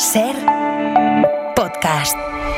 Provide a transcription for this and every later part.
SER Podcast.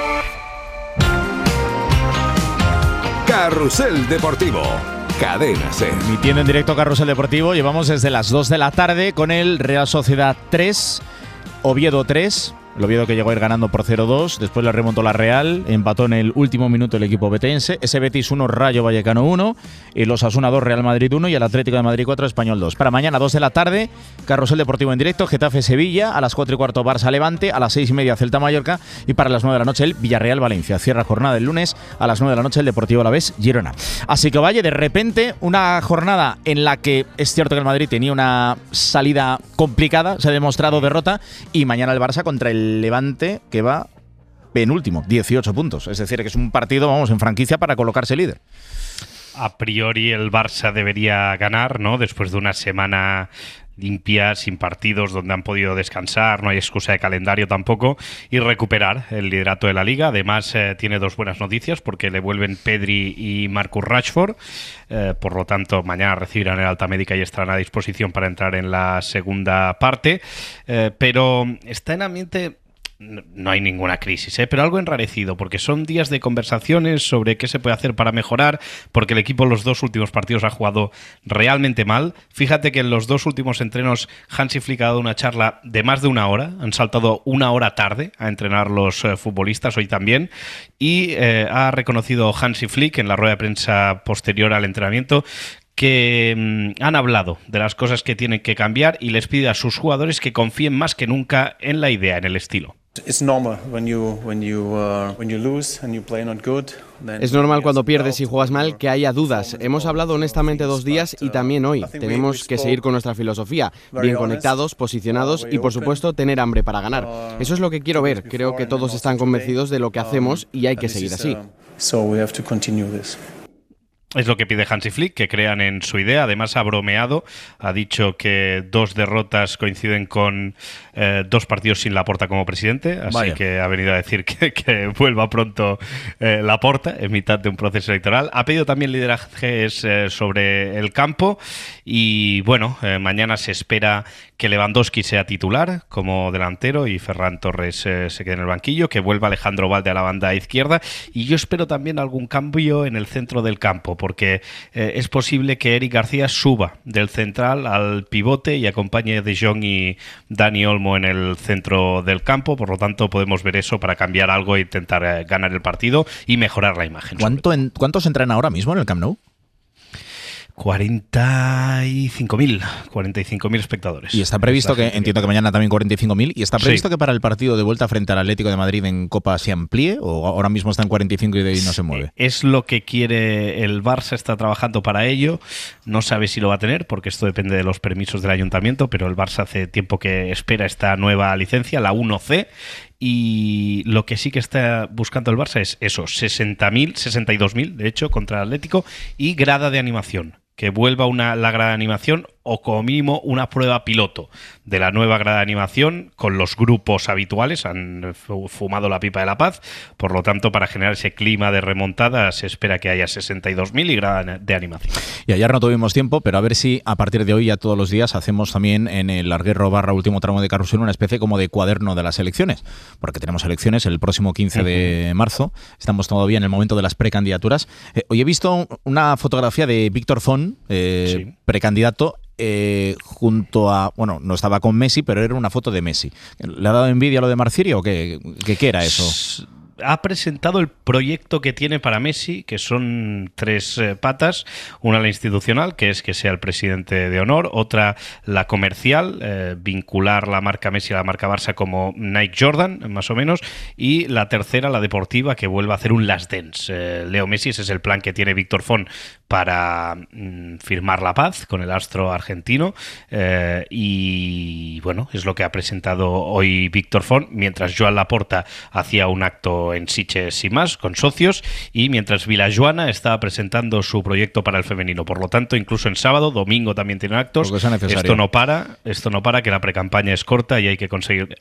Carrusel Deportivo. Cadena SER. Emitiendo en directo Carrusel Deportivo, llevamos desde las 2 de la tarde con el Real Sociedad 3, Oviedo 3. El Oviedo que llegó a ir ganando por 0-2, después le remontó la Real, empató en el último minuto el equipo betense, ese Betis 1, Rayo Vallecano 1, el Osasuna 2, Real Madrid 1 y el Atlético de Madrid 4, Español 2. Para mañana 2 de la tarde, Carrusel Deportivo en directo, Getafe Sevilla, a las 4 y cuarto Barça Levante, a las 6 y media Celta Mallorca y para las 9 de la noche el Villarreal Valencia. Cierra jornada el lunes a las 9 de la noche el Deportivo Alavés Girona. Así que vaya, de repente una jornada en la que es cierto que el Madrid tenía una salida complicada, se ha demostrado derrota, y mañana el Barça contra el Levante, que va penúltimo, 18 puntos. Es decir, que es un partido, vamos, en franquicia para colocarse líder. A priori el Barça debería ganar, ¿no? Después de una semana limpia, sin partidos, donde han podido descansar, no hay excusa de calendario tampoco, y recuperar el liderato de la Liga. Además, tiene dos buenas noticias, porque le vuelven Pedri y Marcus Rashford. Por lo tanto, mañana recibirán el alta médica y estarán a disposición para entrar en la segunda parte. Pero está en ambiente... No hay ninguna crisis, pero algo enrarecido, porque son días de conversaciones sobre qué se puede hacer para mejorar, porque el equipo en los dos últimos partidos ha jugado realmente mal. Fíjate que en los dos últimos entrenos Hansi Flick ha dado una charla de más de una hora, han saltado una hora tarde a entrenar los futbolistas hoy también, y ha reconocido Hansi Flick en la rueda de prensa posterior al entrenamiento que han hablado de las cosas que tienen que cambiar y les pide a sus jugadores que confíen más que nunca en la idea, en el estilo. Es normal cuando pierdes y juegas mal que haya dudas. Hemos hablado honestamente 2 días y también hoy. Tenemos que seguir con nuestra filosofía, bien conectados, posicionados y por supuesto tener hambre para ganar. Eso es lo que quiero ver. Creo que todos están convencidos de lo que hacemos y hay que seguir así. Es lo que pide Hansi Flick, que crean en su idea. Además ha bromeado, ha dicho que 2 derrotas coinciden con 2 partidos sin Laporta como presidente, así Vaya. Que ha venido a decir que vuelva pronto Laporta en mitad de un proceso electoral. Ha pedido también liderajes sobre el campo y bueno, mañana se espera que Lewandowski sea titular como delantero y Ferran Torres se quede en el banquillo, que vuelva Alejandro Valde a la banda izquierda, y yo espero también algún cambio en el centro del campo, porque es posible que Eric García suba del central al pivote y acompañe a De Jong y Dani Olmo en el centro del campo. Por lo tanto, podemos ver eso para cambiar algo e intentar ganar el partido y mejorar la imagen. ¿Cuántos entran ahora mismo en el Camp Nou? 45.000 espectadores. Y está previsto que, entiendo que mañana también 45.000, y está previsto que para el partido de vuelta frente al Atlético de Madrid en Copa se amplíe, o ahora mismo está en 45 y de ahí no se mueve. Es lo que quiere el Barça, está trabajando para ello, no sabe si lo va a tener porque esto depende de los permisos del ayuntamiento, pero el Barça hace tiempo que espera esta nueva licencia, la 1C, y lo que sí que está buscando el Barça es eso, 62.000 de hecho contra el Atlético, y grada de animación, que vuelva la grada de animación, o como mínimo una prueba piloto de la nueva grada de animación con los grupos habituales. Han fumado la pipa de la paz, por lo tanto, para generar ese clima de remontada se espera que haya 62.000 y grada de animación. Y ayer no tuvimos tiempo, pero a ver si a partir de hoy ya todos los días hacemos también en el Larguero / último tramo de Carrusel una especie como de cuaderno de las elecciones, porque tenemos elecciones el próximo 15 de marzo, estamos todavía en el momento de las precandidaturas. Hoy he visto una fotografía de Víctor Font, precandidato, junto a, bueno, no estaba con Messi, pero era una foto de Messi. ¿Le ha dado envidia lo de Marciri o qué era eso? Ha presentado el proyecto que tiene para Messi, que son 3 patas. Una, la institucional, que es que sea el presidente de honor. Otra, la comercial, vincular la marca Messi a la marca Barça como Nike Jordan, más o menos. Y la tercera, la deportiva, que vuelva a hacer un Last Dance. Leo Messi, ese es el plan que tiene Víctor Font para firmar la paz con el astro argentino. Y bueno, es lo que ha presentado hoy Víctor Font, mientras Joan Laporta hacía un acto pero en Sitges y más, con socios, y mientras Vilajoana está presentando su proyecto para el femenino. Por lo tanto, incluso en sábado, domingo también tienen actos. Esto no para, que la precampaña es corta y hay que conseguir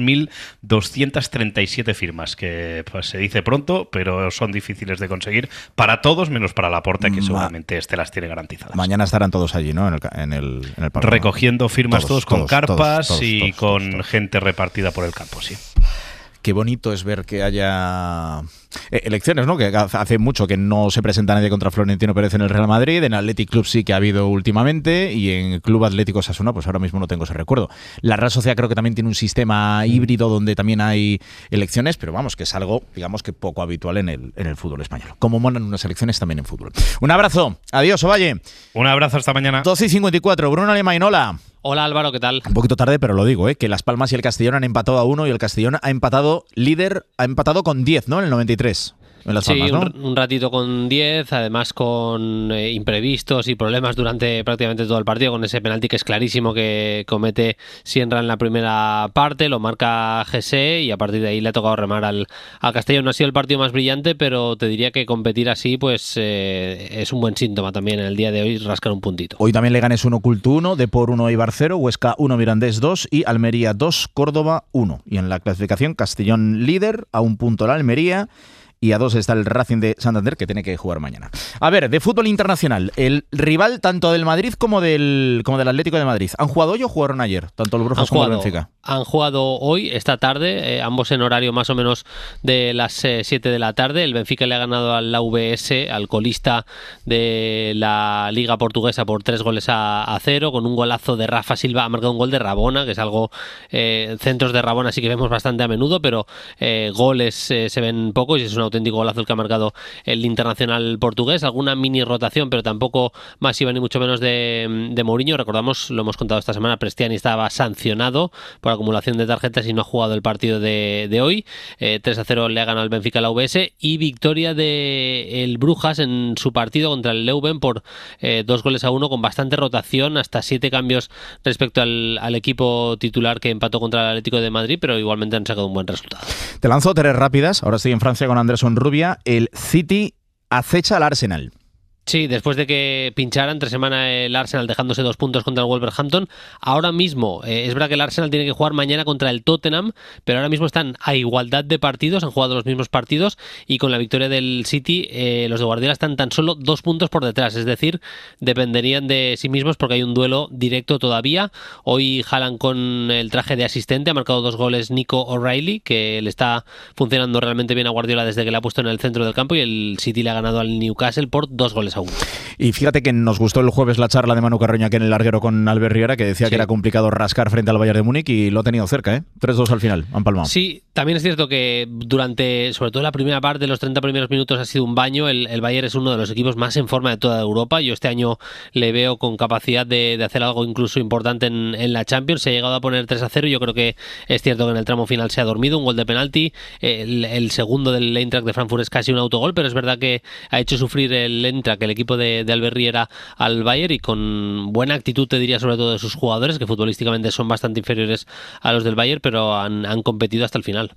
2.237 firmas, que pues, se dice pronto, pero son difíciles de conseguir para todos, menos para Laporta, que seguramente las tiene garantizadas. Mañana estarán todos allí, ¿no? En el Parlamento. Recogiendo firmas todos con carpas y con gente repartida por el campo, sí. Qué bonito es ver que haya elecciones, ¿no? Que hace mucho que no se presenta nadie contra Florentino Pérez en el Real Madrid. En Athletic Club sí que ha habido últimamente, y en Club Atlético Osasuna pues ahora mismo no tengo ese recuerdo. La Real Sociedad creo que también tiene un sistema híbrido donde también hay elecciones, pero vamos, que es algo, digamos, que poco habitual en el fútbol español. Como molan unas elecciones también en fútbol. Un abrazo. Adiós, Ovalle. Un abrazo, hasta mañana. 12:54. Bruno Alemán, Hola Álvaro, ¿qué tal? Un poquito tarde, pero lo digo, que Las Palmas y el Castellón han empatado a 1 y el Castellón ha empatado con 10, ¿no? En el 93. En Las Palmas, ¿no? Un ratito con 10, además con imprevistos y problemas durante prácticamente todo el partido, con ese penalti que es clarísimo que comete Sienra en la primera parte, lo marca Jesse y a partir de ahí le ha tocado remar al Castellón. No ha sido el partido más brillante, pero te diría que competir así pues es un buen síntoma también en el día de hoy, rascar un puntito. Hoy también Leganés 1, Culto 1, Depor 1, Eibar 0, Huesca 1, Mirandés 2 y Almería 2, Córdoba 1. Y en la clasificación Castellón líder, a un punto la Almería, y a 2 está el Racing de Santander, que tiene que jugar mañana. A ver, de fútbol internacional, el rival tanto del Madrid como del Atlético de Madrid. ¿Han jugado hoy o jugaron ayer? Tanto el Brujas como el Benfica. Han jugado hoy, esta tarde, ambos en horario más o menos de las 7 de la tarde. El Benfica le ha ganado al UVS, al colista de la Liga Portuguesa, por 3-0, con un golazo de Rafa Silva. Ha marcado un gol de Rabona, que es algo... centros de Rabona sí que vemos bastante a menudo, pero goles se ven pocos y es un auténtico golazo el que ha marcado el internacional portugués. Alguna mini rotación, pero tampoco masiva ni mucho menos de Mourinho. Recordamos, lo hemos contado esta semana, Prestiani estaba sancionado por acumulación de tarjetas y no ha jugado el partido de hoy. 3-0 le ha ganado el Benfica a la UVS, y victoria del Brujas en su partido contra el Leuven por 2-1, con bastante rotación, hasta 7 cambios respecto al equipo titular que empató contra el Atlético de Madrid, pero igualmente han sacado un buen resultado. Te lanzo 3 rápidas. Ahora estoy en Francia con Andrés Onrubia. El City acecha al Arsenal. Sí, después de que pinchara entre semana el Arsenal dejándose 2 puntos contra el Wolverhampton, ahora mismo es verdad que el Arsenal tiene que jugar mañana contra el Tottenham, pero ahora mismo están a igualdad de partidos, han jugado los mismos partidos, y con la victoria del City los de Guardiola están tan solo 2 puntos por detrás, es decir, dependerían de sí mismos porque hay un duelo directo todavía. Hoy Haaland con el traje de asistente, ha marcado 2 goles Nico O'Reilly, que le está funcionando realmente bien a Guardiola desde que le ha puesto en el centro del campo, y el City le ha ganado al Newcastle por 2-1. Y fíjate que nos gustó el jueves la charla de Manu Carroña aquí en el larguero con Albert Riera, que decía que era complicado rascar frente al Bayern de Múnich, y lo ha tenido cerca, 3-2 al final, han palmado. Sí, también es cierto que durante, sobre todo la primera parte, los 30 primeros minutos ha sido un baño. El Bayern es uno de los equipos más en forma de toda Europa. Yo este año le veo con capacidad de hacer algo incluso importante en la Champions. Se ha llegado a poner 3-0, yo creo que es cierto que en el tramo final se ha dormido, un gol de penalti. El segundo del Eintracht de Frankfurt es casi un autogol, pero es verdad que ha hecho sufrir el Eintracht, el equipo de Albert Riera, al Bayern, y con buena actitud, te diría, sobre todo de sus jugadores, que futbolísticamente son bastante inferiores a los del Bayern, pero han competido hasta el final.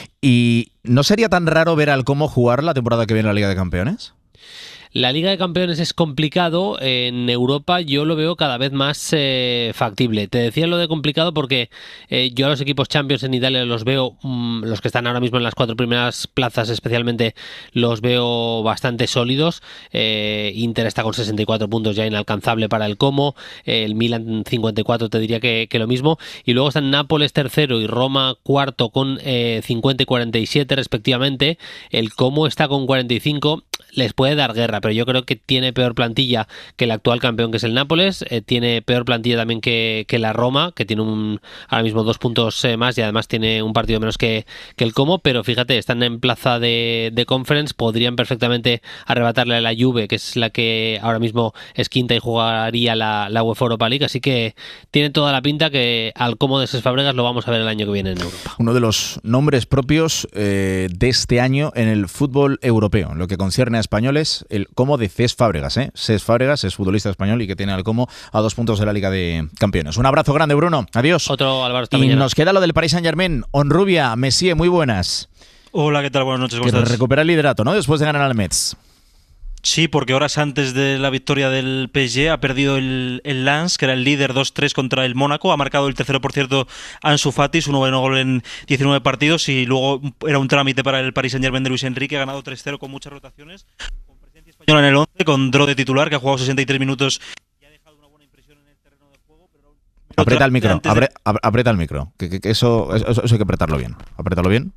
¿Y no sería tan raro ver al Como jugar la temporada que viene en la Liga de Campeones? La Liga de Campeones es complicado. En Europa yo lo veo cada vez más factible. Te decía lo de complicado porque yo a los equipos Champions en Italia los veo, los que están ahora mismo en las 4 primeras plazas especialmente, los veo bastante sólidos. Inter está con 64 puntos, ya inalcanzable para el Como. El Milan 54, te diría que lo mismo. Y luego están Nápoles tercero y Roma cuarto con 50 y 47 respectivamente. El Como está con 45. Les puede dar guerra, pero yo creo que tiene peor plantilla que el actual campeón, que es el Nápoles. Tiene peor plantilla también que la Roma, que tiene ahora mismo 2 puntos más, y además tiene un partido menos que el Como. Pero fíjate, están en plaza de Conference, podrían perfectamente arrebatarle a la Juve, que es la que ahora mismo es quinta y jugaría la UEFA Europa League. Así que tiene toda la pinta que al Como de Cesc Fábregas lo vamos a ver el año que viene en Europa. Uno de los nombres propios de este año en el fútbol europeo, en lo que concierne a españoles, el Como de Cesc Fábregas. Cesc Fábregas es futbolista español y que tiene al Como a 2 puntos de la Liga de Campeones. Un abrazo grande, Bruno. Adiós. Otro, Álvaro, hasta y mañana. Nos queda lo del Paris Saint-Germain. Onrubia, Messier, muy buenas. Hola, ¿qué tal? Buenas noches, ¿cómo Que estás? recupera el liderato, ¿no? Después de ganar al Metz. Sí, porque horas antes de la victoria del PSG ha perdido el Lens, que era el líder 2-3 contra el Mónaco. Ha marcado el tercero, por cierto, Ansu Fati, su noveno gol en 19 partidos. Y luego era un trámite para el Paris Saint-Germain de Luis Enrique. Ha ganado 3-0 con muchas rotaciones. Con presencia española en el 11, con Dro de titular, que ha jugado 63 minutos y ha dejado una buena impresión en el terreno de juego. Aprieta el micro, aprieta el micro. Que eso hay que apretarlo bien. Apriétalo bien.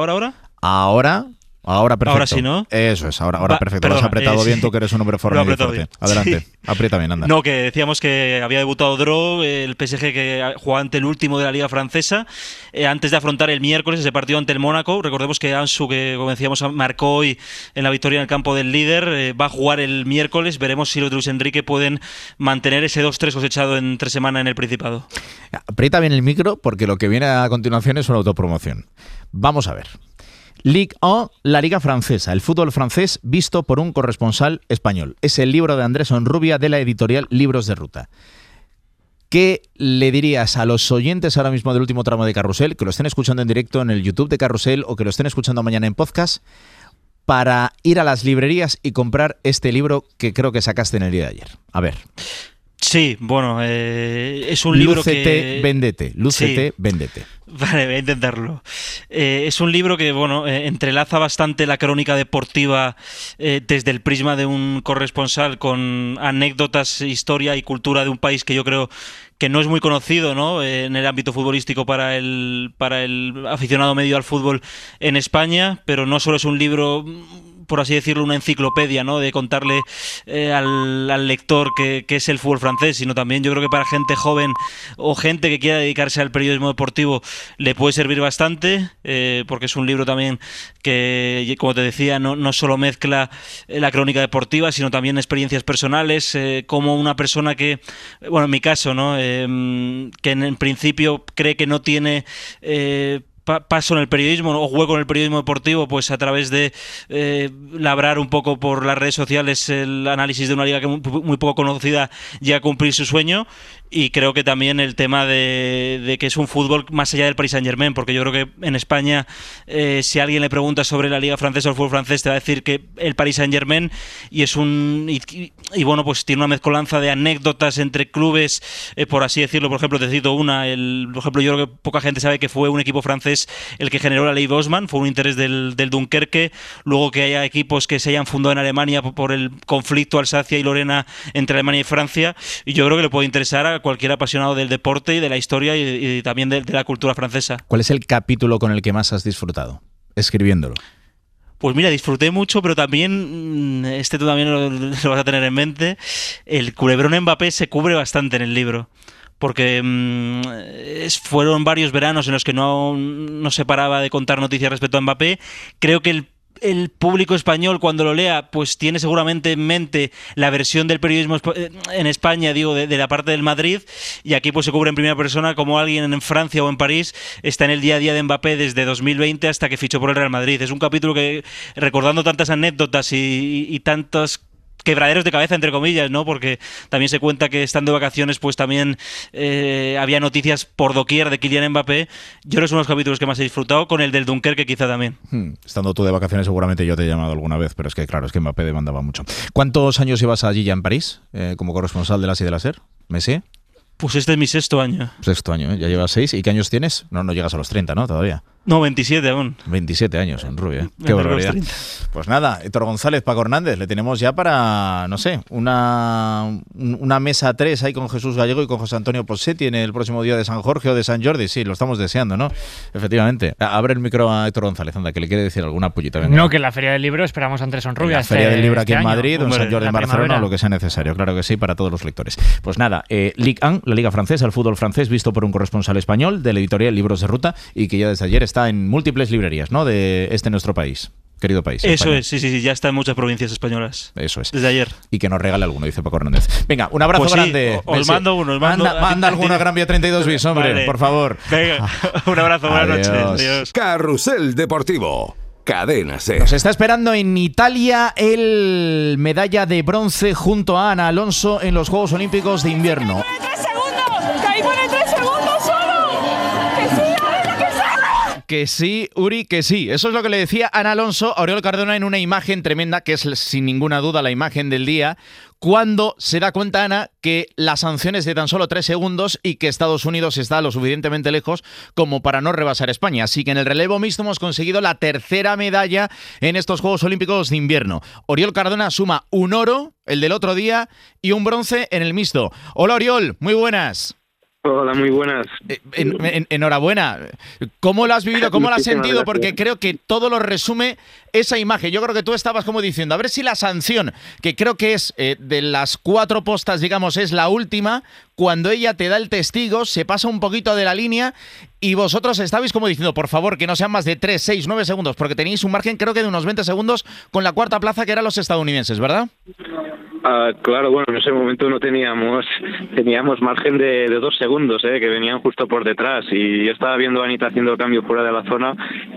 Ahora perfecto. Ahora sí, ¿no? Eso es, ahora perfecto. Lo has apretado bien, tú que eres un hombre fornido y fuerte. Bien. Adelante, sí. Aprieta bien, anda. No, que decíamos que había debutado Dro, el PSG que jugaba ante el último de la Liga Francesa, antes de afrontar el miércoles ese partido ante el Mónaco. Recordemos que Ansu, que como decíamos, marcó hoy en la victoria en el campo del líder, va a jugar el miércoles. Veremos si los de Luis Enrique pueden mantener ese 2-3 cosechado en 3 semanas en el Principado. Aprieta bien el micro porque lo que viene a continuación es una autopromoción. Vamos a ver. Ligue 1, la Liga Francesa, el fútbol francés visto por un corresponsal español. Es el libro de Andrés Onrubia de la editorial Libros de Ruta. ¿Qué le dirías a los oyentes ahora mismo del último tramo de Carrusel, que lo estén escuchando en directo en el YouTube de Carrusel o que lo estén escuchando mañana en podcast, para ir a las librerías y comprar este libro que creo que sacaste en el día de ayer? A ver. Sí, bueno, es un libro que... Lúcete, véndete. Vale, voy a intentarlo. Es un libro que, bueno, entrelaza bastante la crónica deportiva desde el prisma de un corresponsal con anécdotas, historia y cultura de un país que yo creo que no es muy conocido, ¿no?, en el ámbito futbolístico para el aficionado medio al fútbol en España, pero no solo es un libro, por así decirlo, una enciclopedia, ¿no?, de contarle al lector qué es el fútbol francés, sino también yo creo que para gente joven o gente que quiera dedicarse al periodismo deportivo le puede servir bastante, porque es un libro también que, como te decía, no solo mezcla la crónica deportiva, sino también experiencias personales, como una persona que, bueno, en mi caso, ¿no?, que en principio cree que no tiene paso en el periodismo o hueco en el periodismo deportivo, pues a través de labrar un poco por las redes sociales el análisis de una liga que muy poco conocida llega a cumplir su sueño. Y creo que también el tema de que es un fútbol más allá del Paris Saint-Germain, porque yo creo que en España, si alguien le pregunta sobre la liga francesa o el fútbol francés, te va a decir que el Paris Saint-Germain, y es y bueno, pues tiene una mezcolanza de anécdotas entre clubes, por así decirlo. Por ejemplo, te cito una, por ejemplo, yo creo que poca gente sabe que fue un equipo francés el que generó la ley Bosman, fue un interés del Dunkerque. Luego que haya equipos que se hayan fundado en Alemania por el conflicto Alsacia y Lorena entre Alemania y Francia, y yo creo que le puede interesar a cualquier apasionado del deporte y de la historia y también de la cultura francesa. ¿Cuál es el capítulo con el que más has disfrutado escribiéndolo? Pues mira, disfruté mucho, pero también, tú también lo vas a tener en mente, el culebrón Mbappé se cubre bastante en el libro. Porque fueron varios veranos en los que no se paraba de contar noticias respecto a Mbappé. Creo que el público español, cuando lo lea, pues tiene seguramente en mente la versión del periodismo en España, digo, de la parte del Madrid, y aquí pues se cubre en primera persona como alguien en Francia o en París está en el día a día de Mbappé desde 2020 hasta que fichó por el Real Madrid. Es un capítulo que, recordando tantas anécdotas y tantos quebraderos de cabeza, entre comillas, ¿no?, porque también se cuenta que estando de vacaciones pues también había noticias por doquier de Kylian Mbappé. Yo creo que son los capítulos que más he disfrutado, con el del Dunkerque quizá también. Estando tú de vacaciones seguramente yo te he llamado alguna vez, pero es que claro, es que Mbappé demandaba mucho. ¿Cuántos años llevas allí ya en París como corresponsal de la y de la SER? ¿Messi? Pues este es mi sexto año. Sexto año, ¿eh? Ya llevas 6. ¿Y qué años tienes? No llegas a los 30, ¿no? Todavía. No, 27 aún. 27 años en Rubia. Qué barbaridad. Pues nada, Héctor González, Paco Hernández, le tenemos ya para, no sé, una mesa 3 ahí con Jesús Gallego y con José Antonio Posetti en el próximo día de San Jorge o de San Jordi. Sí, lo estamos deseando, ¿no? Efectivamente. Abre el micro a Héctor González, anda, que le quiere decir alguna pullita. Venga. No, que en la Feria del Libro esperamos a Andrés Onrubia. La Feria del Libro aquí en Madrid, en San Jordi en Barcelona, o lo que sea necesario. Claro que sí, para todos los lectores. Pues nada, Ligue 1, la Liga Francesa, el fútbol francés visto por un corresponsal español de la editorial Libros de Ruta y que ya desde ayer está en múltiples librerías, ¿no?, de nuestro país, querido país. Eso España. es, sí, ya está en muchas provincias españolas. Eso es. Desde ayer. Y que nos regale alguno, dice Paco Hernández. Venga, un abrazo pues grande. Os mando uno. Manda alguna Gran Vía 32 bis, hombre, vale, por favor. Venga, un abrazo, buenas noches. Adiós. Carrusel Deportivo. Cadena SER. Nos está esperando en Italia el medalla de bronce junto a Ana Alonso en los Juegos Olímpicos de Invierno. que sí, Uri, que sí. Eso es lo que le decía Ana Alonso a Oriol Cardona en una imagen tremenda, que es sin ninguna duda la imagen del día, cuando se da cuenta Ana que la sanción es de tan solo 3 segundos y que Estados Unidos está lo suficientemente lejos como para no rebasar España. Así que en el relevo mixto hemos conseguido la tercera medalla en estos Juegos Olímpicos de invierno. Oriol Cardona suma un oro, el del otro día, y un bronce en el mixto. Hola Oriol, muy buenas. Hola, muy buenas. Enhorabuena. ¿Cómo lo has vivido? ¿Cómo lo has sentido? Porque creo que todo lo resume esa imagen. Yo creo que tú estabas como diciendo, a ver si la sanción, que creo que es de las 4 postas, digamos, es la última, cuando ella te da el testigo, se pasa un poquito de la línea y vosotros estabais como diciendo, por favor, que no sean más de 3, 6, 9 segundos, porque tenéis un margen creo que de unos 20 segundos con la cuarta plaza que eran los estadounidenses, ¿verdad? Claro, bueno, en ese momento no teníamos margen de 2 segundos, que venían justo por detrás, y yo estaba viendo a Anita haciendo el cambio fuera de la zona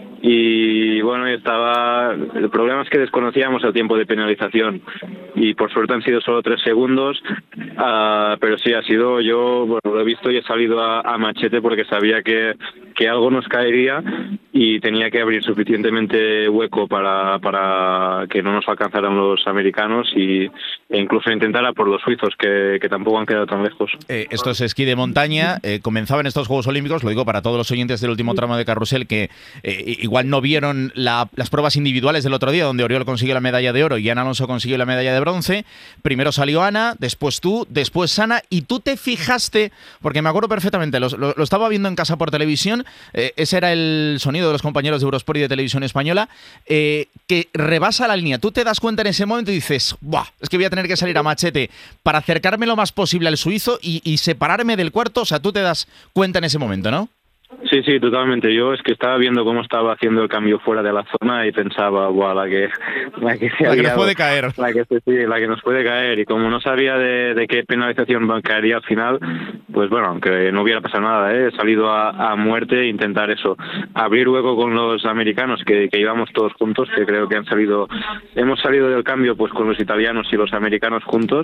y bueno, el problema es que desconocíamos el tiempo de penalización y por suerte han sido solo 3 segundos, pero sí ha sido, yo bueno, lo he visto y he salido a machete porque sabía que algo nos caería y tenía que abrir suficientemente hueco para que no nos alcanzaran los americanos e incluso intentara por los suizos que tampoco han quedado tan lejos. Esto es esquí de montaña, comenzaban estos Juegos Olímpicos, lo digo para todos los oyentes del último tramo de carrusel que igual no vieron las pruebas individuales del otro día donde Oriol consiguió la medalla de oro y Ana Alonso consiguió la medalla de bronce. Primero salió Ana, después tú, después Ana, y tú te fijaste, porque me acuerdo perfectamente, lo estaba viendo en casa por televisión, ese era el sonido de los compañeros de Eurosport y de Televisión Española, que rebasa la línea. Tú te das cuenta en ese momento y dices, ¡buah! Es que voy a tener que salir a machete para acercarme lo más posible al suizo y separarme del cuarto. O sea, tú te das cuenta en ese momento, ¿no? Sí, totalmente. Yo es que estaba viendo cómo estaba haciendo el cambio fuera de la zona y pensaba, ¡buah! La que nos puede caer. La que nos puede caer. Y como no sabía de qué penalización caería al final, pues bueno, aunque no hubiera pasado nada, he salido a muerte e intentar eso, abrir hueco con los americanos que íbamos todos juntos, que creo que hemos salido del cambio pues con los italianos y los americanos juntos.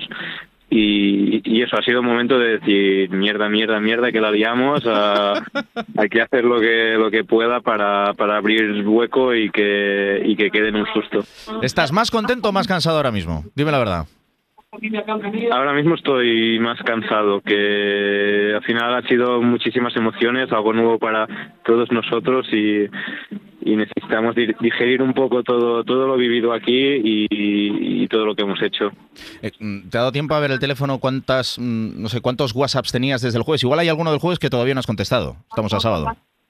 Y eso ha sido un momento de decir mierda, que la liamos, hay que hacer lo que pueda para abrir hueco y que quede en un susto. ¿Estás más contento o más cansado ahora mismo? Dime la verdad. Ahora mismo estoy más cansado, que al final ha sido muchísimas emociones, algo nuevo para todos nosotros y necesitamos digerir un poco todo lo vivido aquí y todo lo que hemos hecho. ¿Te ha dado tiempo a ver el teléfono cuántos WhatsApps tenías desde el jueves? Igual hay alguno del jueves que todavía no has contestado. Estamos a sábado.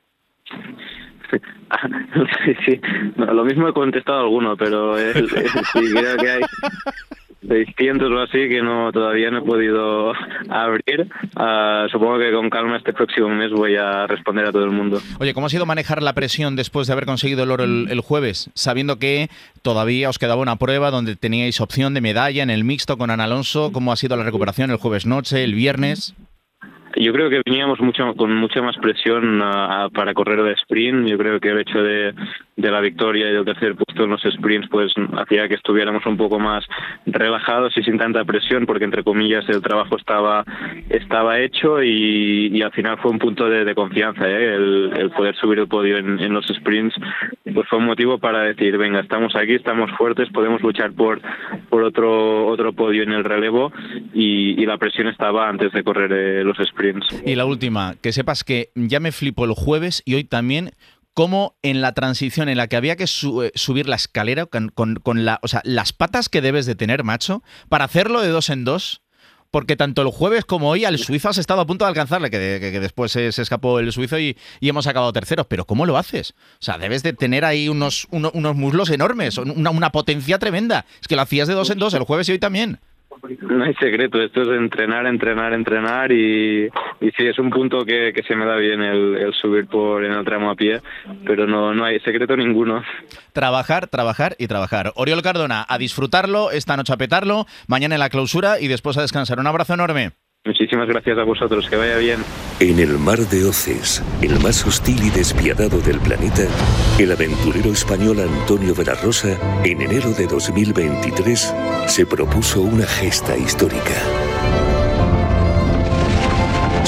Sí. No, lo mismo he contestado alguno, pero sí, creo que hay 600 o así que todavía no he podido abrir. Supongo que con calma este próximo mes voy a responder a todo el mundo. Oye, ¿cómo ha sido manejar la presión después de haber conseguido el oro el jueves? Sabiendo que todavía os quedaba una prueba donde teníais opción de medalla en el mixto con Ana Alonso. ¿Cómo ha sido la recuperación el jueves noche, el viernes? Yo creo que veníamos con mucha más presión para correr el sprint. Yo creo que el hecho de la victoria y del tercer puesto en los sprints pues hacía que estuviéramos un poco más relajados y sin tanta presión, porque entre comillas el trabajo estaba hecho y al final fue un punto de confianza, el poder subir el podio en los sprints pues fue un motivo para decir venga, estamos aquí, estamos fuertes, podemos luchar por otro podio en el relevo y la presión estaba antes de correr los sprints. Y la última, que sepas que ya me flipo el jueves y hoy también cómo en la transición en la que había que subir la escalera con las patas que debes de tener, macho, para hacerlo de 2 en 2, porque tanto el jueves como hoy al suizo has estado a punto de alcanzarle, que después se escapó el suizo y hemos acabado terceros, pero ¿cómo lo haces? O sea, debes de tener ahí unos muslos enormes, una potencia tremenda. Es que lo hacías de 2 en 2 el jueves y hoy también. No hay secreto, esto es entrenar y sí, es un punto que se me da bien el subir en el tramo a pie, pero no hay secreto ninguno. Trabajar y trabajar. Oriol Cardona, a disfrutarlo, esta noche a petarlo, mañana en la clausura y después a descansar. Un abrazo enorme. Muchísimas gracias a vosotros, que vaya bien. En el mar de Oces, el más hostil y despiadado del planeta, el aventurero español Antonio de la Rosa, en enero de 2023, se propuso una gesta histórica.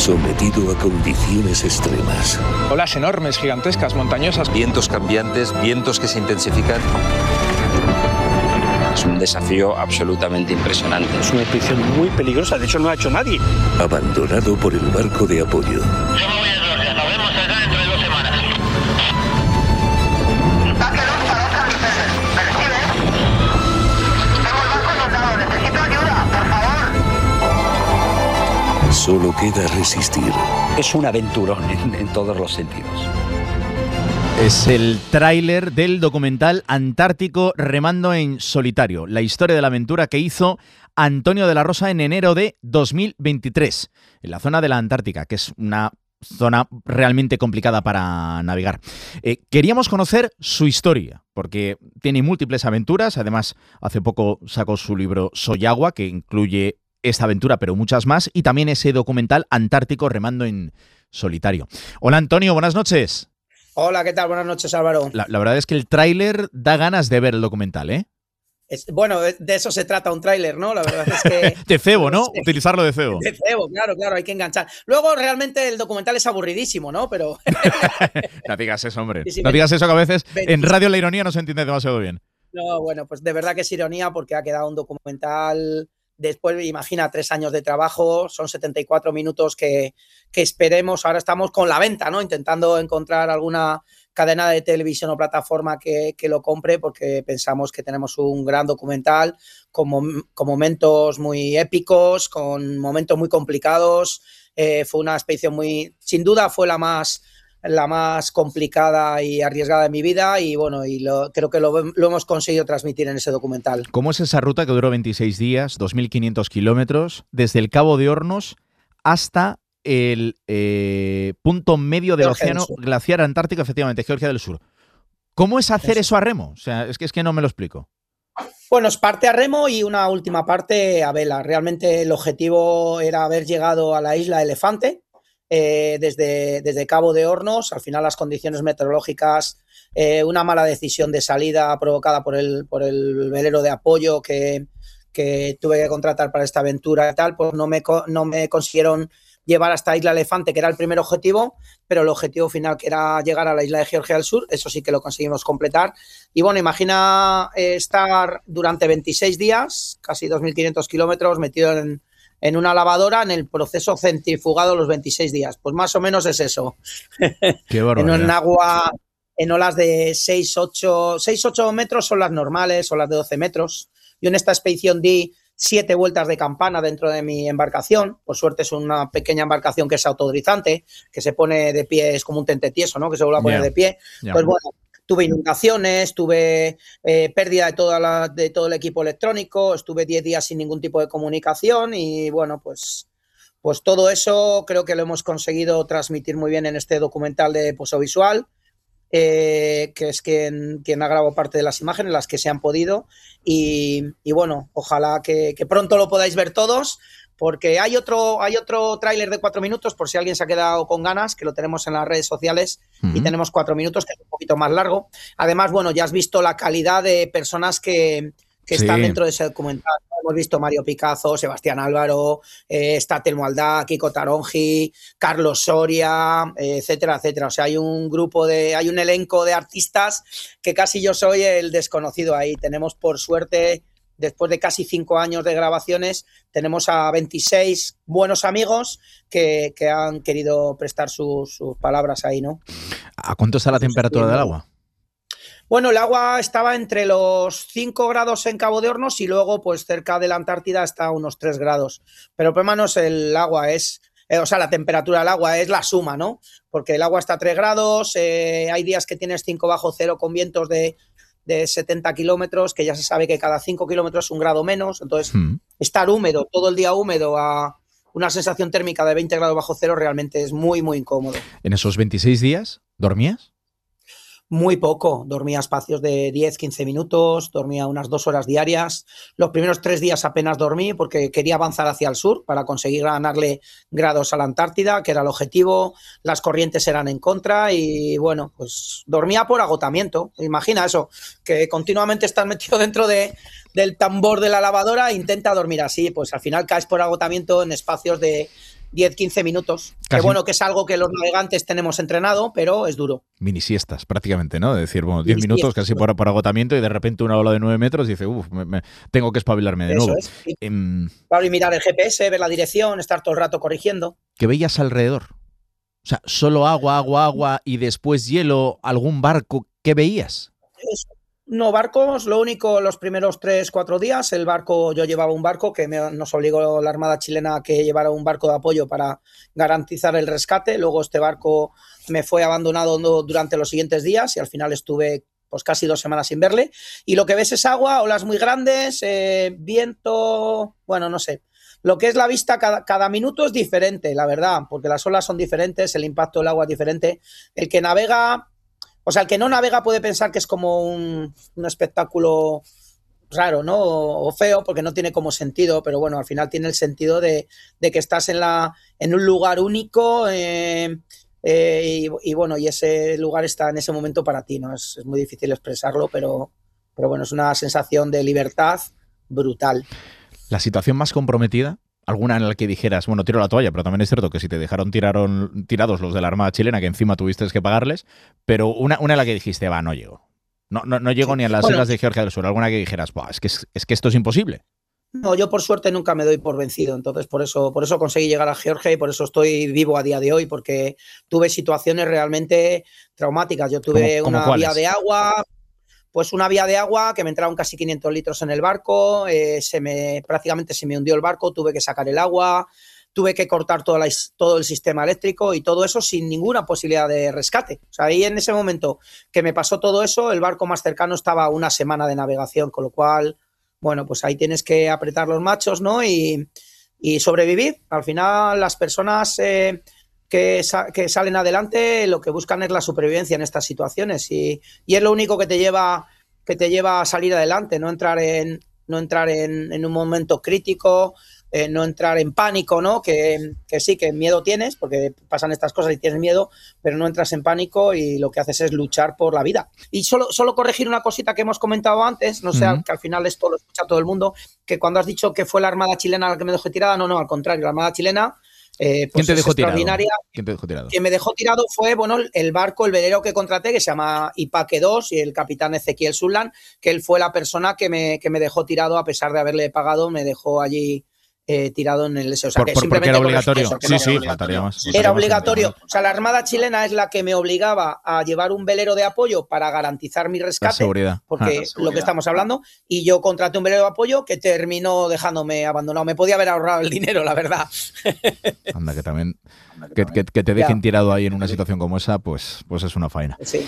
sometido a condiciones extremas. Olas enormes, gigantescas, montañosas. Vientos cambiantes, vientos que se intensifican. Es un desafío absolutamente impresionante. Es una expedición muy peligrosa, de hecho no ha hecho nadie. Abandonado por el barco de apoyo. Yo me voy a Georgia, nos vemos acá dentro de 2 semanas. Ataque 2 para Oscar Vicente. ¿Me recibe? Tengo el barco inundado, necesito ayuda, por favor. Solo queda resistir. Es un aventurón en todos los sentidos. Es el tráiler del documental Antártico Remando en Solitario, la historia de la aventura que hizo Antonio de la Rosa en enero de 2023, en la zona de la Antártica, que es una zona realmente complicada para navegar. Queríamos conocer su historia, porque tiene múltiples aventuras, además hace poco sacó su libro Soy Agua, que incluye esta aventura, pero muchas más, y también ese documental Antártico Remando en Solitario. Hola Antonio, buenas noches. Hola, ¿qué tal? Buenas noches, Álvaro. La verdad es que el tráiler da ganas de ver el documental, ¿eh? Bueno, de eso se trata un tráiler, ¿no? La verdad es que... de cebo, ¿no? Utilizarlo de cebo. De cebo, claro, hay que enganchar. Luego, realmente, el documental es aburridísimo, ¿no? Pero... No digas eso, hombre. No digas eso, que a veces en radio la ironía no se entiende demasiado bien. No, bueno, pues de verdad que es ironía, porque ha quedado un documental... Después, imagina, 3 años de trabajo, son 74 minutos que esperemos. Ahora estamos con la venta, ¿no? Intentando encontrar alguna cadena de televisión o plataforma que lo compre, porque pensamos que tenemos un gran documental con momentos muy épicos, con momentos muy complicados. Fue una expedición sin duda fue la más complicada y arriesgada de mi vida, y bueno, creo que lo hemos conseguido transmitir en ese documental. ¿Cómo es esa ruta que duró 26 días, 2.500 kilómetros, desde el Cabo de Hornos hasta el punto medio del océano glaciar antártico, efectivamente, Georgia del Sur? ¿Cómo es hacer eso a remo? O sea, es que no me lo explico. Bueno, es parte a remo y una última parte a vela. Realmente el objetivo era haber llegado a la isla Elefante, desde Cabo de Hornos. Al final las condiciones meteorológicas, una mala decisión de salida provocada por el velero de apoyo que tuve que contratar para esta aventura y tal, pues no me consiguieron llevar hasta Isla Elefante, que era el primer objetivo, pero el objetivo final, que era llegar a la isla de Georgia del Sur, eso sí que lo conseguimos completar. Y bueno, imagina estar durante 26 días, casi 2.500 kilómetros, metido en una lavadora en el proceso centrifugado los 26 días. Pues más o menos es eso. Qué barbaridad. En agua, en olas de 6-8 metros son las normales, olas de 12 metros. Yo en esta expedición di 7 vueltas de campana dentro de mi embarcación. Por suerte es una pequeña embarcación que es autodeslizante, que se pone de pie, es como un tente tieso, ¿no? Que se vuelve a poner de pie. Pues bueno, tuve inundaciones, tuve pérdida de todo el equipo electrónico, estuve 10 días sin ningún tipo de comunicación y bueno, pues todo eso creo que lo hemos conseguido transmitir muy bien en este documental de Posovisual, que es quien ha grabado parte de las imágenes, las que se han podido, y bueno, ojalá que pronto lo podáis ver todos, porque hay otro tráiler de 4 minutos, por si alguien se ha quedado con ganas, que lo tenemos en las redes sociales, y tenemos 4 minutos, que es un poquito más largo. Además, bueno, ya has visto la calidad de personas que están dentro de ese documental. Hemos visto Mario Picazo, Sebastián Álvaro, está Telmo Aldá, Kiko Taronji, Carlos Soria, etcétera, etcétera. O sea, hay un elenco de artistas que casi yo soy el desconocido ahí. Tenemos, por suerte, después de casi 5 años de grabaciones, tenemos a 26 buenos amigos que han querido prestar sus palabras ahí, ¿no? ¿A cuánto está la temperatura del agua? Bueno, el agua estaba entre los 5 grados en Cabo de Hornos y luego, pues cerca de la Antártida, está a unos 3 grados. Pero el problema no es el agua, la temperatura del agua, es la suma, ¿no? Porque el agua está a 3 grados, hay días que tienes 5 bajo cero con vientos de 70 kilómetros, que ya se sabe que cada 5 kilómetros es 1 grado menos. Entonces, estar húmedo, todo el día húmedo, a una sensación térmica de 20 grados bajo cero, realmente es muy, muy incómodo. ¿En esos 26 días dormías? Muy poco, dormía espacios de 10-15 minutos, dormía unas 2 horas diarias. Los primeros 3 días apenas dormí porque quería avanzar hacia el sur para conseguir ganarle grados a la Antártida, que era el objetivo. Las corrientes eran en contra y bueno, pues dormía por agotamiento. Imagina eso, que continuamente estás metido dentro del tambor de la lavadora e intenta dormir así. Pues al final caes por agotamiento en espacios de 10-15 minutos. Casi. Que bueno, que es algo que los navegantes tenemos entrenado, pero es duro. Mini siestas, prácticamente, ¿no? Es decir, bueno, 10 minutos casi por agotamiento y de repente una ola de 9 metros y dice, tengo que espabilarme de nuevo. Es. Claro, y mirar el GPS, ver la dirección, estar todo el rato corrigiendo. ¿Qué veías alrededor? O sea, solo agua y después hielo, algún barco. ¿Qué veías? No, barcos, lo único, los primeros 3-4 días, yo llevaba un barco que nos obligó la Armada chilena a que llevara un barco de apoyo para garantizar el rescate. Luego este barco me fue abandonado durante los siguientes días y al final estuve pues casi 2 semanas sin verle. Y lo que ves es agua, olas muy grandes, viento, bueno, no sé. Lo que es la vista cada minuto es diferente, la verdad, porque las olas son diferentes, el impacto del agua es diferente. El que navega... O sea, el que no navega puede pensar que es como un espectáculo raro, ¿no? O feo, porque no tiene como sentido, pero bueno, al final tiene el sentido de que estás en un lugar único y bueno, y ese lugar está en ese momento para ti, ¿no? Es muy difícil expresarlo, pero bueno, es una sensación de libertad brutal. ¿La situación más comprometida? ¿Alguna en la que dijeras, bueno, tiro la toalla, pero también es cierto que si te dejaron tirados los de la Armada chilena, que encima tuviste que pagarles, pero una en la que dijiste, no llego. No llego ni a las islas de Georgia del Sur. Alguna que dijeras, es que esto es imposible. No, yo por suerte nunca me doy por vencido, entonces por eso conseguí llegar a Georgia y por eso estoy vivo a día de hoy, porque tuve situaciones realmente traumáticas. Yo tuve una vía de agua... Pues una vía de agua que me entraron casi 500 litros en el barco, prácticamente se me hundió el barco, tuve que sacar el agua, tuve que cortar todo el sistema eléctrico y todo eso sin ninguna posibilidad de rescate. O sea, ahí en ese momento que me pasó todo eso, el barco más cercano estaba a 1 semana de navegación, con lo cual, bueno, pues ahí tienes que apretar los machos, ¿no? Y sobrevivir. Al final las personas... Que salen adelante, lo que buscan es la supervivencia en estas situaciones y es lo único que te lleva a salir adelante, no entrar en un momento crítico, no entrar en pánico, ¿no? Que sí, que miedo tienes, porque pasan estas cosas y tienes miedo, pero no entras en pánico y lo que haces es luchar por la vida. Y solo corregir una cosita que hemos comentado antes, no sé, que al final esto lo escucha todo el mundo, que cuando has dicho que fue la Armada chilena la que me dejó tirada, no, al contrario, la Armada chilena... Pues ¿Quién te dejó tirado? Quien me dejó tirado fue, bueno, el velero que contraté, que se llama Ipaque 2, y el capitán Ezequiel Sunland, que él fue la persona que me dejó tirado, a pesar de haberle pagado, me dejó allí tirado en el... O sea, que porque era obligatorio. Eso, sí, faltaría más. Era obligatorio. O sea, la Armada chilena es la que me obligaba a llevar un velero de apoyo para garantizar mi rescate. La seguridad. Porque lo que estamos hablando. Y yo contraté un velero de apoyo que terminó dejándome abandonado. Me podía haber ahorrado el dinero, la verdad. Anda, que también... Que te dejen tirado ahí en una situación como esa, pues es una faena. Sí.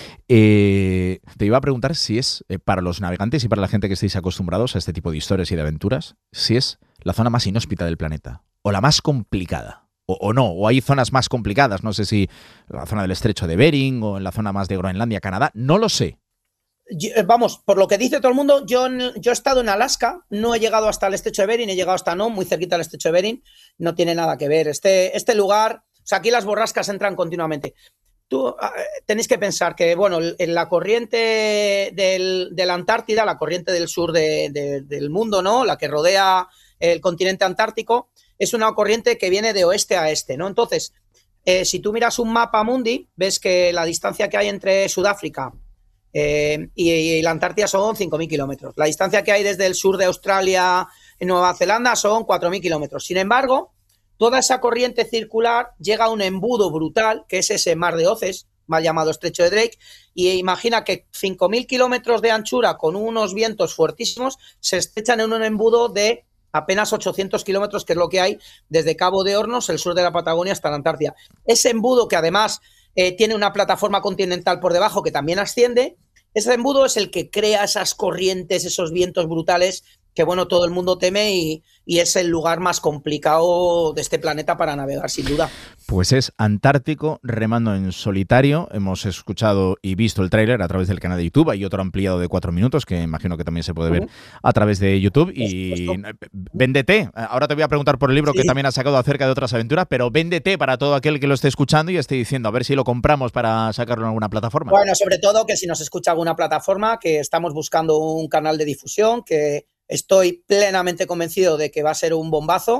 Te iba a preguntar si es, para los navegantes y para la gente que estéis acostumbrados a este tipo de historias y de aventuras, si es la zona más inhóspita del planeta, o la más complicada, o no, o hay zonas más complicadas, no sé si la zona del estrecho de Bering, o en la zona más de Groenlandia, Canadá, no lo sé. Vamos, por lo que dice todo el mundo, yo he estado en Alaska, no he llegado hasta el estrecho de Bering, he llegado hasta muy cerquita del estrecho de Bering, no tiene nada que ver. Este lugar, o sea, aquí las borrascas entran continuamente. Tenéis que pensar que, bueno, en la corriente de la Antártida, la corriente del sur del mundo, ¿no? La que rodea el continente antártico, es una corriente que viene de oeste a este, ¿no? Entonces, si tú miras un mapa mundi, ves que la distancia que hay entre Sudáfrica y la Antártida son 5.000 kilómetros. La distancia que hay desde el sur de Australia en Nueva Zelanda son 4.000 kilómetros. Sin embargo, toda esa corriente circular llega a un embudo brutal, que es ese mar de Oces, mal llamado Estrecho de Drake, y imagina que 5.000 kilómetros de anchura con unos vientos fuertísimos se estrechan en un embudo de apenas 800 kilómetros, que es lo que hay desde Cabo de Hornos, el sur de la Patagonia, hasta la Antártida. Ese embudo, que además tiene una plataforma continental por debajo que también asciende, ese embudo es el que crea esas corrientes, esos vientos brutales que, bueno, todo el mundo teme y es el lugar más complicado de este planeta para navegar, sin duda. Pues es Antártico remando en solitario. Hemos escuchado y visto el tráiler a través del canal de YouTube. Hay otro ampliado de 4 minutos que imagino que también se puede ver a través de YouTube. Y véndete. Ahora te voy a preguntar por el libro que también has sacado acerca de otras aventuras, pero véndete para todo aquel que lo esté escuchando y esté diciendo a ver si lo compramos para sacarlo en alguna plataforma. Bueno, sobre todo que si nos escucha alguna plataforma, que estamos buscando un canal de difusión, que estoy plenamente convencido de que va a ser un bombazo,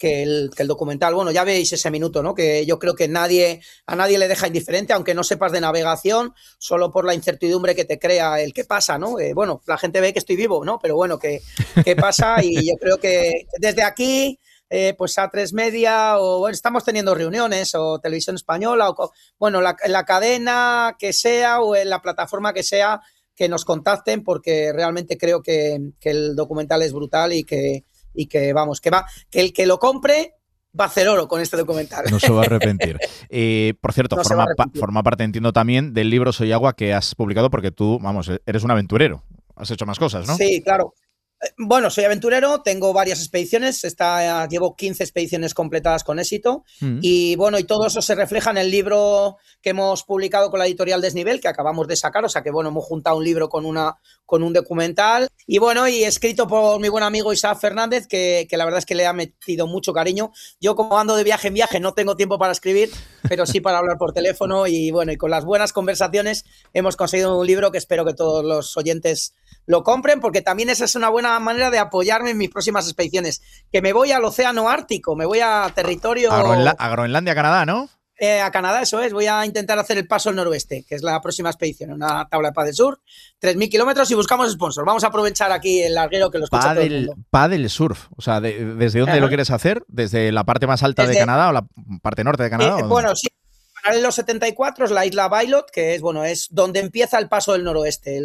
el documental. Bueno, ya veis ese minuto, ¿no? Que yo creo que a nadie le deja indiferente, aunque no sepas de navegación, solo por la incertidumbre que te crea el qué pasa, ¿no? Bueno, la gente ve que estoy vivo, ¿no? Pero bueno, ¿qué pasa? Y yo creo que desde aquí, pues A3 Media, o bueno, estamos teniendo reuniones, o Televisión Española, o bueno, la cadena que sea, o en la plataforma que sea, que nos contacten, porque realmente creo que el documental es brutal y que vamos, que el que lo compre va a hacer oro con este documental. No se va a arrepentir. Por cierto, No forma parte, entiendo, también del libro Soy Agua que has publicado, porque tú, vamos, eres un aventurero. Has hecho más cosas, ¿no? Sí, claro. Bueno, soy aventurero, tengo varias expediciones, llevo 15 expediciones completadas con éxito y bueno, y todo eso se refleja en el libro que hemos publicado con la editorial Desnivel, que acabamos de sacar, o sea que bueno, hemos juntado un libro con un documental y bueno, y escrito por mi buen amigo Isaac Fernández, que la verdad es que le ha metido mucho cariño. Yo, como ando de viaje en viaje, no tengo tiempo para escribir, pero sí para hablar por teléfono y bueno, y con las buenas conversaciones hemos conseguido un libro que espero que todos los oyentes lo compren, porque también esa es una buena manera de apoyarme en mis próximas expediciones, que me voy al océano Ártico, me voy a territorio... A Groenlandia, Canadá, ¿no? A Canadá, eso es. Voy a intentar hacer el paso al noroeste, que es la próxima expedición, una tabla de Paddle Surf, 3.000 kilómetros y buscamos sponsor. Vamos a aprovechar aquí el larguero que lo escucha todo el mundo. Paddle Surf, o sea, ¿desde dónde lo quieres hacer? ¿Desde la parte más alta de Canadá o la parte norte de Canadá? Bueno, sí. Paralelo 74 es la isla Bylot, que es donde empieza el paso del noroeste,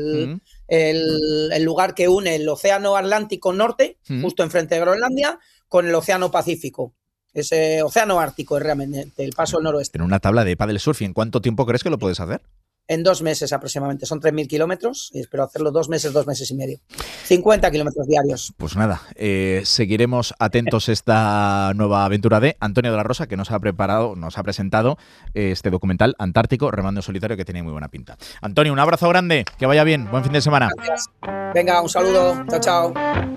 el lugar que une el océano Atlántico Norte, justo enfrente de Groenlandia, con el océano Pacífico. Ese océano Ártico es realmente el paso del noroeste. En una tabla de paddle surf, ¿y en cuánto tiempo crees que lo puedes hacer? En 2 meses aproximadamente, son 3.000 kilómetros y espero hacerlo 2 meses y medio. 50 kilómetros diarios. Pues nada, seguiremos atentos a esta nueva aventura de Antonio de la Rosa, que nos ha presentado este documental Antártico, remando en solitario, que tiene muy buena pinta. Antonio, un abrazo grande, que vaya bien, buen fin de semana. Gracias. Venga, un saludo, chao, chao.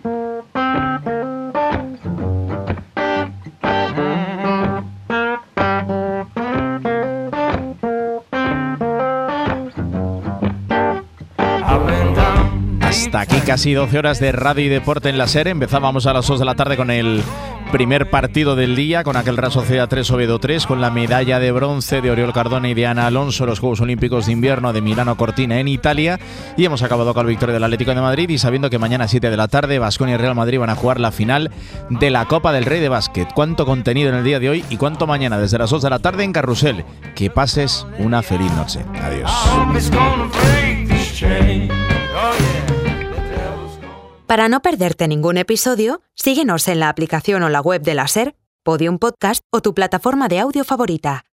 Hasta aquí casi 12 horas de radio y deporte en la SER. Empezábamos a las 2 de la tarde con el primer partido del día, con aquel Real Sociedad 3 Oviedo 3, con la medalla de bronce de Oriol Cardona y de Ana Alonso en los Juegos Olímpicos de Invierno de Milano Cortina en Italia. Y hemos acabado con la victoria del Atlético de Madrid, y sabiendo que mañana a 7 de la tarde Baskonia y Real Madrid van a jugar la final de la Copa del Rey de Básquet. Cuánto contenido en el día de hoy y cuánto mañana desde las 2 de la tarde en Carrusel. Que pases una feliz noche. Adiós. Para no perderte ningún episodio, síguenos en la aplicación o la web de la SER, Podium Podcast o tu plataforma de audio favorita.